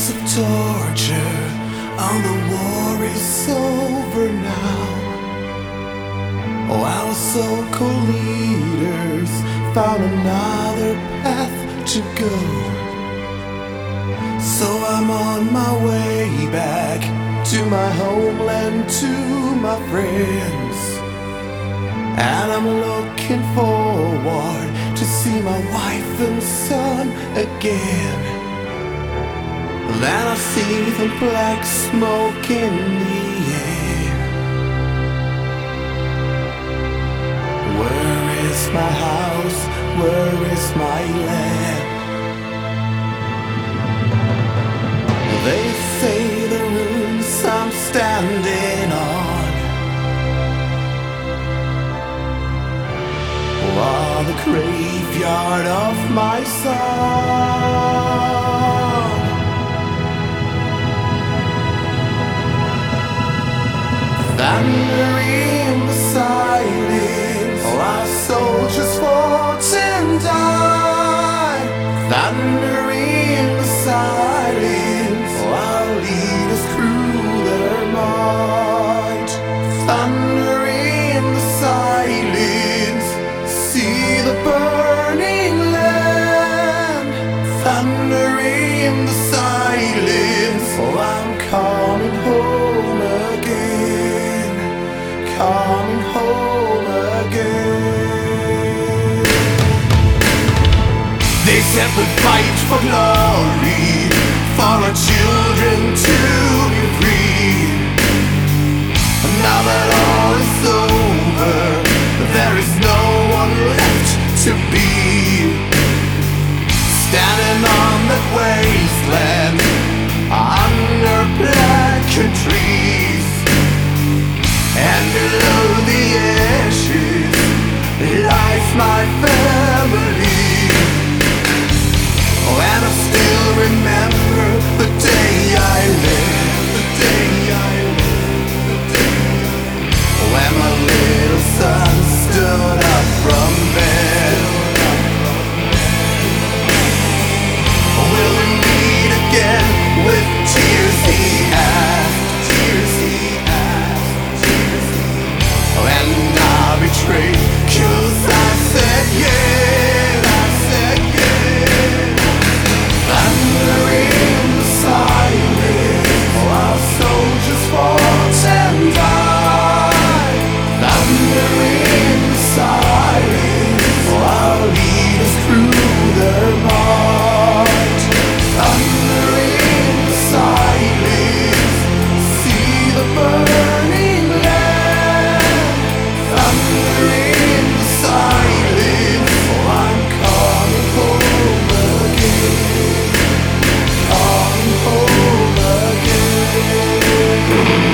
of torture, oh, the war is over now. Oh, our so-called leaders found another path to go. So I'm on my way back to my homeland, to my friends. And I'm looking forward to see my wife and son again. Then I see the black smoke in the air. Where is my house? Where is my land? They say the ruins I'm standing on are the graveyard of my son. Thunder in the silence, our soldiers fought and died. Thunder in the silence, our leaders grew their might. Thunder in the silence, see the burning land. Thunder in the silence, oh, I'm coming home again, coming home again. They said we'd fight for glory, for our children to be free. And now that all is over, there is no one left to be. Standing on that wasteland, under blackened trees, and below the ashes lies my family. Oh, and I still remember the day I lived, the day I lived, the day when my little son stood up from bed. Will we meet again with tears he asked, tears he asked, tears he asked. Oh, and I betrayed, 'cause I said yeah, I said yeah. Thunder in the silence, oh, our soldiers fought and died. Thunder in the silence, oh, our leaders grew their might. Thunder in the silence, see the burning land. Thunder in the silence, oh, I'm coming home again, coming home again.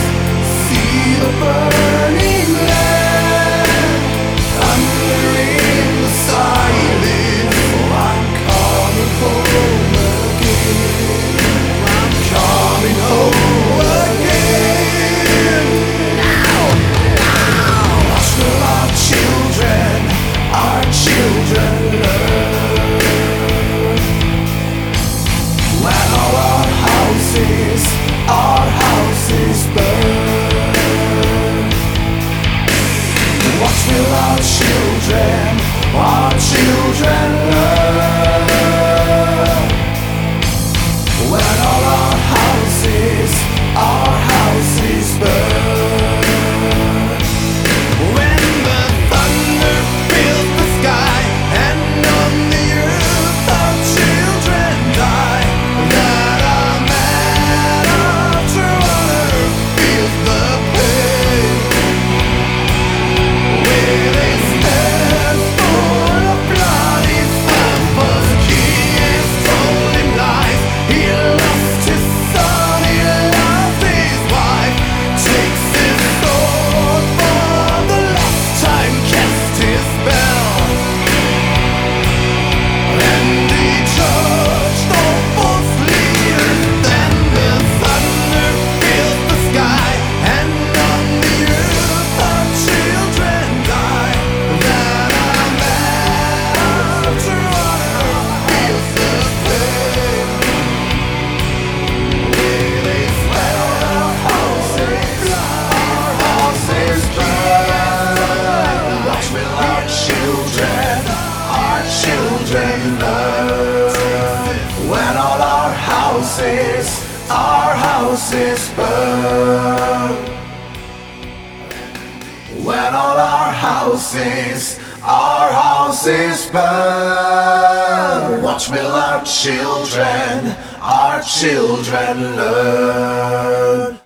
Burning land, thunder in houses burn. When all our houses burn, what will our children learn?